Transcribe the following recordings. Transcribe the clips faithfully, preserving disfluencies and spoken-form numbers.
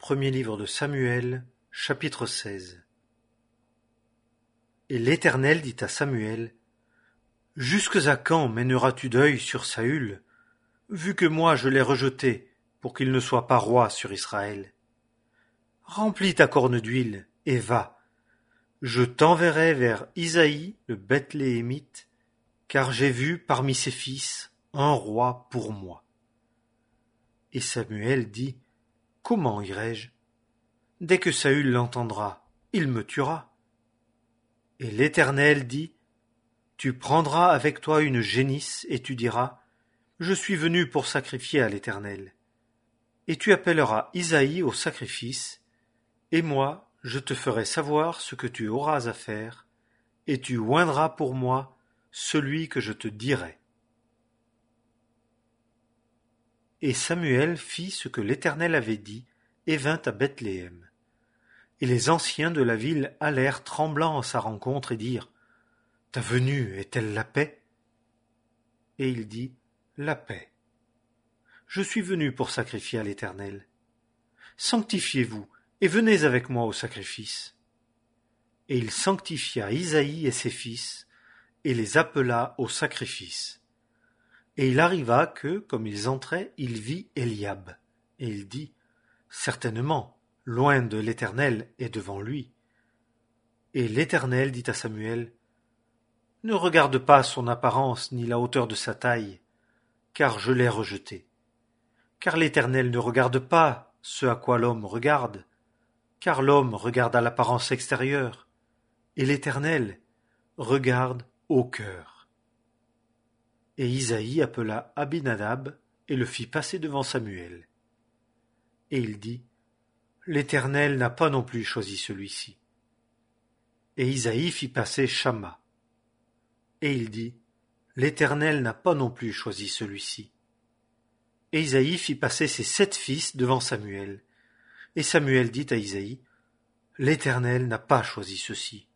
Premier livre de Samuel, chapitre seize. Et l'Éternel dit à Samuel: Jusques à quand mèneras-tu deuil sur Saül, vu que moi je l'ai rejeté, pour qu'il ne soit pas roi sur Israël? Remplis ta corne d'huile, et va. Je t'enverrai vers Isaïe le Bethléemite, car j'ai vu parmi ses fils un roi pour moi. Et Samuel dit: Comment irai-je? Dès que Saül l'entendra, il me tuera. Et l'Éternel dit: Tu prendras avec toi une génisse, et tu diras: Je suis venu pour sacrifier à l'Éternel. Et tu appelleras Isaïe au sacrifice, et moi je te ferai savoir ce que tu auras à faire, et tu oindras pour moi celui que je te dirai. Et Samuel fit ce que l'Éternel avait dit, et vint à Bethléem. Et les anciens de la ville allèrent tremblants à sa rencontre et dirent: Ta venue est-elle la paix? Et il dit: La paix. Je suis venu pour sacrifier à l'Éternel. Sanctifiez-vous et venez avec moi au sacrifice. Et il sanctifia Isaïe et ses fils, et les appela au sacrifice. Et il arriva que, comme ils entraient, il vit Eliab, et il dit: Certainement, loin de l'Éternel est devant lui. Et l'Éternel dit à Samuel: Ne regarde pas son apparence ni la hauteur de sa taille, car je l'ai rejeté. Car l'Éternel ne regarde pas ce à quoi l'homme regarde, car l'homme regarde à l'apparence extérieure, et l'Éternel regarde au cœur. Et Isaïe appela Abinadab et le fit passer devant Samuel. Et il dit: L'Éternel n'a pas non plus choisi celui-ci. Et Isaïe fit passer Shamma. Et il dit: L'Éternel n'a pas non plus choisi celui-ci. Et Isaïe fit passer ses sept fils devant Samuel. Et Samuel dit à Isaïe: L'Éternel n'a pas choisi ceux-ci.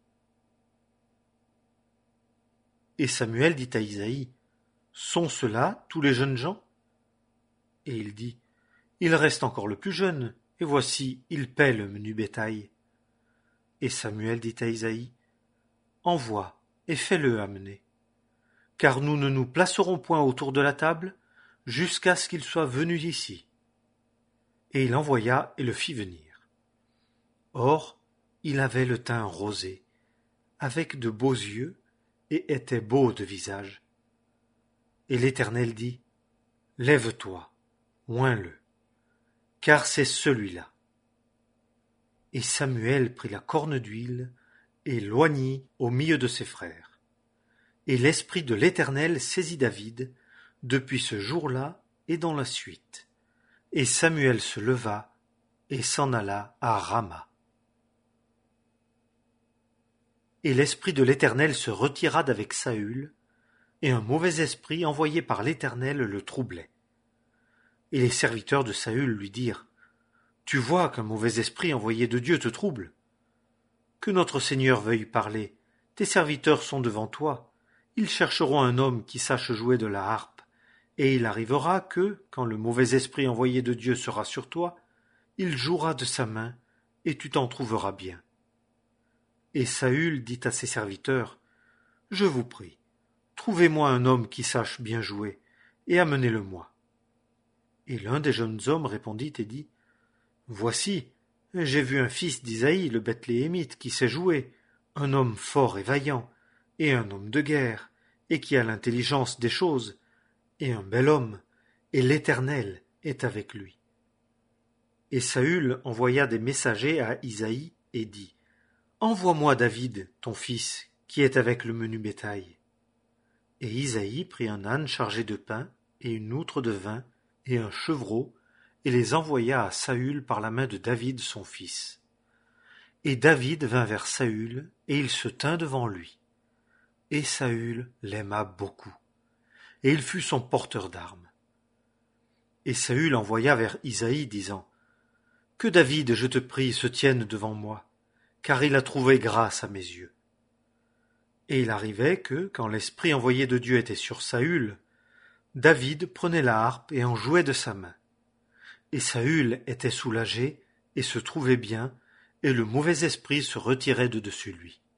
Et Samuel dit à Isaïe: Sont ceux-là tous les jeunes gens? Et il dit: Il reste encore le plus jeune, et voici, il paie le menu bétail. Et Samuel dit à Isaïe: Envoie, et fais-le amener. Car nous ne nous placerons point autour de la table, jusqu'à ce qu'il soit venu ici. Et il envoya et le fit venir. Or, il avait le teint rosé, avec de beaux yeux, et était beau de visage. Et l'Éternel dit: Lève-toi, oins-le, car c'est celui-là. Et Samuel prit la corne d'huile et l'oignit au milieu de ses frères. Et l'Esprit de l'Éternel saisit David depuis ce jour-là et dans la suite. Et Samuel se leva et s'en alla à Rama. Et l'Esprit de l'Éternel se retira d'avec Saül, et un mauvais esprit envoyé par l'Éternel le troublait. Et les serviteurs de Saül lui dirent: Tu vois qu'un mauvais esprit envoyé de Dieu te trouble. Que notre Seigneur veuille parler, tes serviteurs sont devant toi, ils chercheront un homme qui sache jouer de la harpe, et il arrivera que, quand le mauvais esprit envoyé de Dieu sera sur toi, il jouera de sa main, et tu t'en trouveras bien. Et Saül dit à ses serviteurs: Je vous prie, trouvez-moi un homme qui sache bien jouer, et amenez-le-moi. Et l'un des jeunes hommes répondit et dit: Voici, j'ai vu un fils d'Isaïe le Bethléemite qui sait jouer, un homme fort et vaillant, et un homme de guerre, et qui a l'intelligence des choses, et un bel homme, et l'Éternel est avec lui. Et Saül envoya des messagers à Isaïe et dit: Envoie-moi David, ton fils, qui est avec le menu bétail. Et Isaïe prit un âne chargé de pain, et une outre de vin, et un chevreau, et les envoya à Saül par la main de David son fils. Et David vint vers Saül, et il se tint devant lui. Et Saül l'aima beaucoup, et il fut son porteur d'armes. Et Saül envoya vers Isaïe, disant: Que David, je te prie, se tienne devant moi, car il a trouvé grâce à mes yeux. Et il arrivait que, quand l'Esprit envoyé de Dieu était sur Saül, David prenait la harpe et en jouait de sa main. Et Saül était soulagé, et se trouvait bien, et le mauvais esprit se retirait de dessus lui.